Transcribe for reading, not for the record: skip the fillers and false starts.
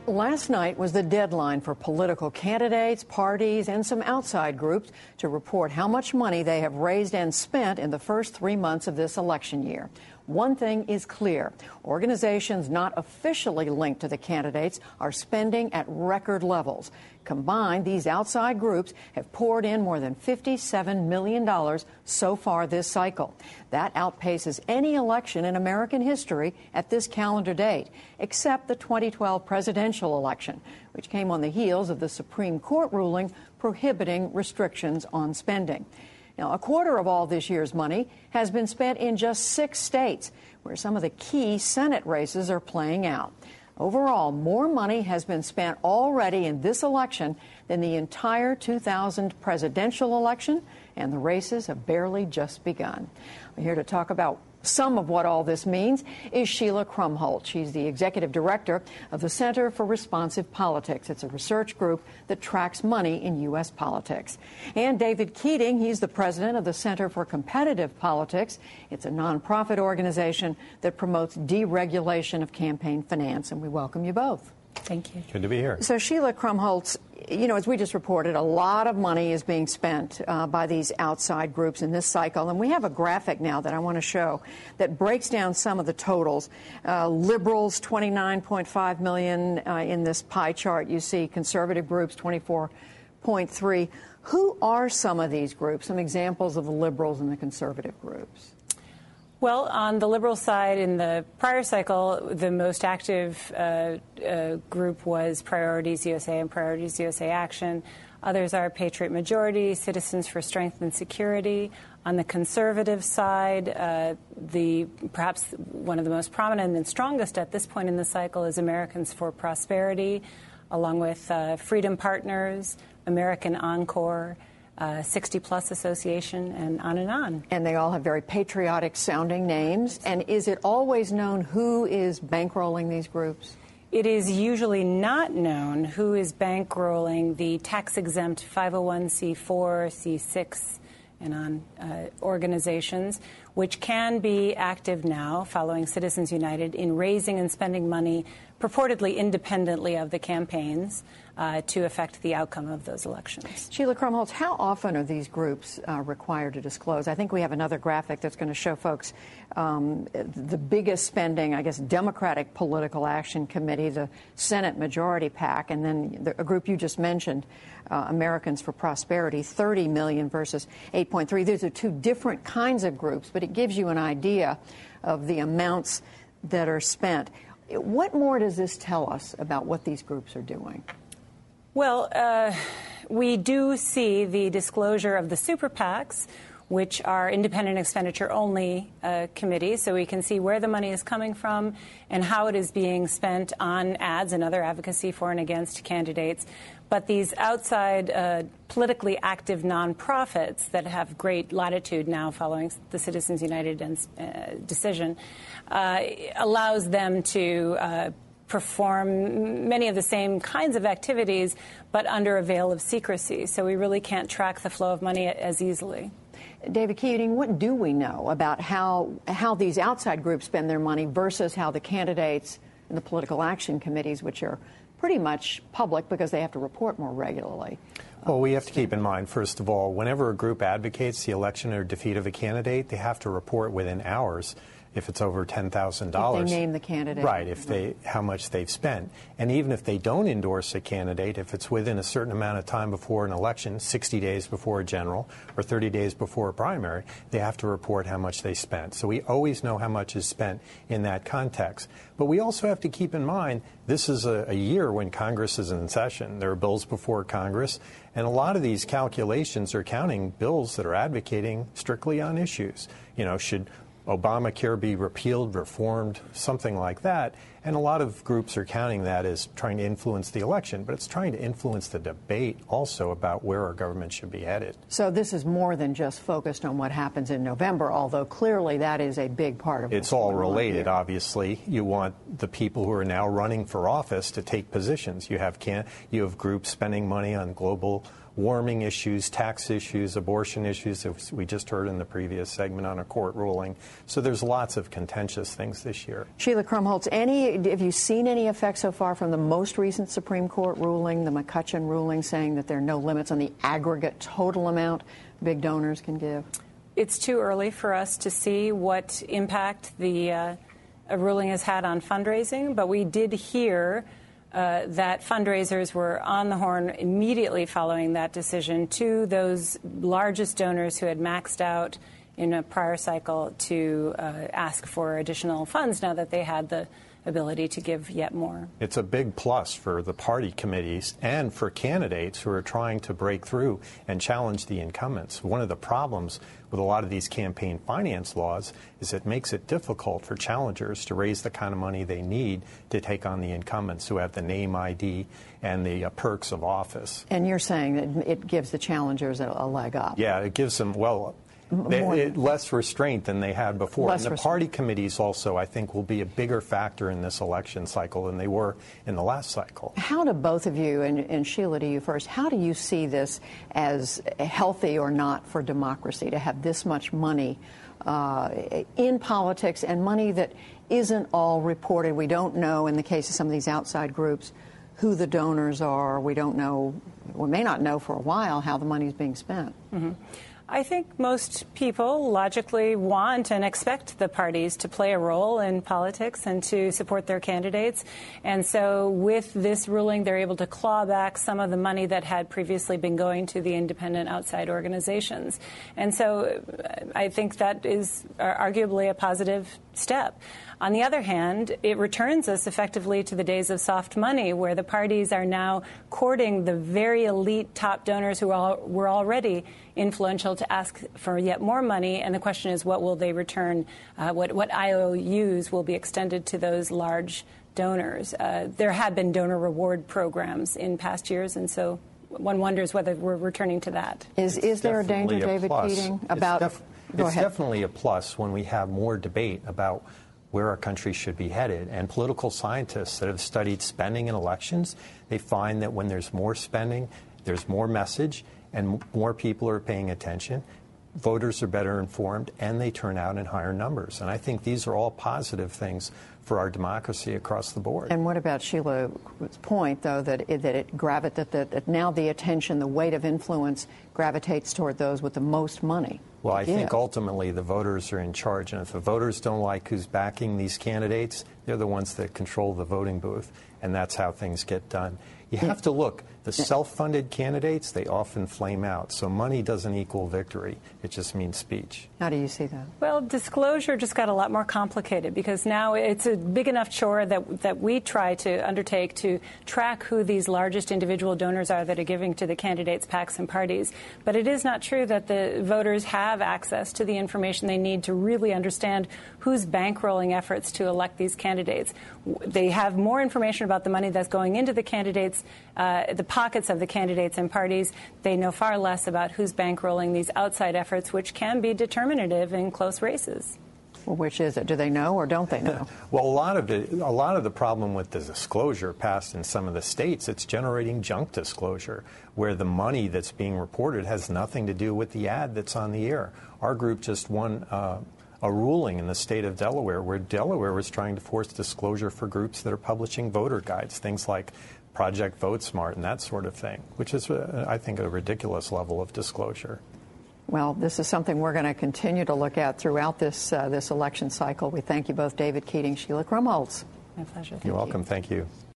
Last night was the deadline for political candidates, parties, and some outside groups to report how much money they have raised and spent in the first 3 months of this election year. One thing is clear. Organizations not officially linked to the candidates are spending at record levels. Combined, these outside groups have poured in more than $57 million so far this cycle. That outpaces any election in American history at this calendar date, except the 2012 presidential election, which came on the heels of the Supreme Court ruling prohibiting restrictions on spending. Now, a quarter of all this year's money has been spent in just 6 states, where some of the key Senate races are playing out. Overall, more money has been spent already in this election than the entire 2000 presidential election, and the races have barely just begun. We're here to talk about some of what all this means is Sheila Krumholtz. She's the executive director of the Center for Responsive Politics. It's a research group that tracks money in U.S. politics. And David Keating, he's the president of the Center for Competitive Politics. It's a nonprofit organization that promotes deregulation of campaign finance. And we welcome you both. Thank you. Good to be here. So, Sheila Krumholtz, you know, as we just reported, a lot of money is being spent by these outside groups in this cycle. And we have a graphic now that I want to show that breaks down some of the totals. Liberals, $29.5 million in this pie chart. You see conservative groups, $24.3. Who are some of these groups? Some examples of the liberals and the conservative groups. Well, on the liberal side, in the prior cycle, the most active group was Priorities USA and Priorities USA Action. Others are Patriot Majority, Citizens for Strength and Security. On the conservative side, perhaps one of the most prominent and strongest at this point in the cycle is Americans for Prosperity, along with Freedom Partners, American Encore, 60 Plus Association, and on and on. And they all have very patriotic sounding names. And is it always known who is bankrolling these groups? It is usually not known who is bankrolling the tax-exempt 501c4, C6, and on organizations, which can be active now, following Citizens United, in raising and spending money purportedly independently of the campaigns to affect the outcome of those elections. Sheila Krumholtz, how often are these groups required to disclose? I think we have another graphic that's going to show folks the biggest spending, I guess, Democratic Political Action Committee, the Senate Majority PAC, and then a group you just mentioned, Americans for Prosperity, $30 million versus $8.3. These are two different kinds of groups, but it gives you an idea of the amounts that are spent. What more does this tell us about what these groups are doing? Well, we do see the disclosure of the super PACs, which are independent expenditure-only committees, so we can see where the money is coming from and how it is being spent on ads and other advocacy for and against candidates. But these outside politically active nonprofits that have great latitude now following the Citizens United decision allows them to perform many of the same kinds of activities, but under a veil of secrecy. So we really can't track the flow of money as easily. David Keating, what do we know about how these outside groups spend their money versus how the candidates and the political action committees, which are pretty much public because they have to report more regularly? Well, we have to keep in mind, first of all, whenever a group advocates the election or defeat of a candidate, they have to report within hours if it's over $10,000. If they name the candidate. Right, how much they've spent. And even if they don't endorse a candidate, if it's within a certain amount of time before an election, 60 days before a general or 30 days before a primary, they have to report how much they spent. So we always know how much is spent in that context. But we also have to keep in mind this is a year when Congress is in session. There are bills before Congress, and a lot of these calculations are counting bills that are advocating strictly on issues. You know, should Obamacare be repealed, reformed, something like that. And a lot of groups are counting that as trying to influence the election, but it's trying to influence the debate also about where our government should be headed. So this is more than just focused on what happens in November, although clearly that is a big part of it. It's all related, obviously. You want the people who are now running for office to take positions. You have groups spending money on global warming issues, tax issues, abortion issues, as we just heard in the previous segment on a court ruling. So there's lots of contentious things this year. Sheila Krumholtz, any have you seen any effect so far from the most recent Supreme Court ruling, the McCutcheon ruling, saying that there are no limits on the aggregate total amount big donors can give? It's too early for us to see what impact the ruling has had on fundraising, but we did hear that fundraisers were on the horn immediately following that decision to those largest donors who had maxed out in a prior cycle to ask for additional funds now that they had the ability to give yet more. It's a big plus for the party committees and for candidates who are trying to break through and challenge the incumbents. One of the problems with a lot of these campaign finance laws is it makes it difficult for challengers to raise the kind of money they need to take on the incumbents who have the name ID and the perks of office. And you're saying that it gives the challengers a leg up? Yeah, it gives them, less restraint than they had before. And the party committees also, I think, will be a bigger factor in this election cycle than they were in the last cycle. How do both of you, and Sheila, to you first, how do you see this as healthy or not for democracy to have this much money in politics and money that isn't all reported? We don't know, in the case of some of these outside groups, who the donors are. We don't know, we may not know for a while how the money is being spent. Mm-hmm. I think most people logically want and expect the parties to play a role in politics and to support their candidates. And so with this ruling, they're able to claw back some of the money that had previously been going to the independent outside organizations. And so I think that is arguably a positive step. On the other hand, it returns us effectively to the days of soft money, where the parties are now courting the very elite top donors who were already influential to ask for yet more money. And the question is, what will they return? What IOUs will be extended to those large donors? There have been donor reward programs in past years, and so one wonders whether we're returning to that. Is there a danger, David Keating, about... It's definitely a plus when we have more debate about where our country should be headed. And political scientists that have studied spending in elections, they find that when there's more spending, there's more message, and more people are paying attention, voters are better informed, and they turn out in higher numbers. And I think these are all positive things for our democracy across the board. And what about Sheila's point, though, that now the attention, the weight of influence gravitates toward those with the most money? Well, I think ultimately the voters are in charge, and if the voters don't like who's backing these candidates, they're the ones that control the voting booth, and that's how things get done. You have to look. The self-funded candidates, they often flame out. So money doesn't equal victory. It just means speech. How do you see that? Well, disclosure just got a lot more complicated because now it's a big enough chore that we try to undertake to track who these largest individual donors are that are giving to the candidates, PACs, and parties. But it is not true that the voters have access to the information they need to really understand who's bankrolling efforts to elect these candidates. They have more information about the money that's going into the candidates, the pockets of the candidates and parties. They know far less about who's bankrolling these outside efforts, which can be determinative in close races. Well, which is it? Do they know or don't they know? Well, a lot of the problem with the disclosure passed in some of the states, it's generating junk disclosure, where the money that's being reported has nothing to do with the ad that's on the air. Our group just won a ruling in the state of Delaware where Delaware was trying to force disclosure for groups that are publishing voter guides, things like Project VoteSmart and that sort of thing, which is, I think, a ridiculous level of disclosure. Well, this is something we're going to continue to look at throughout this election cycle. We thank you both, David Keating, Sheila Krumholz. My pleasure. You're welcome. Thank you.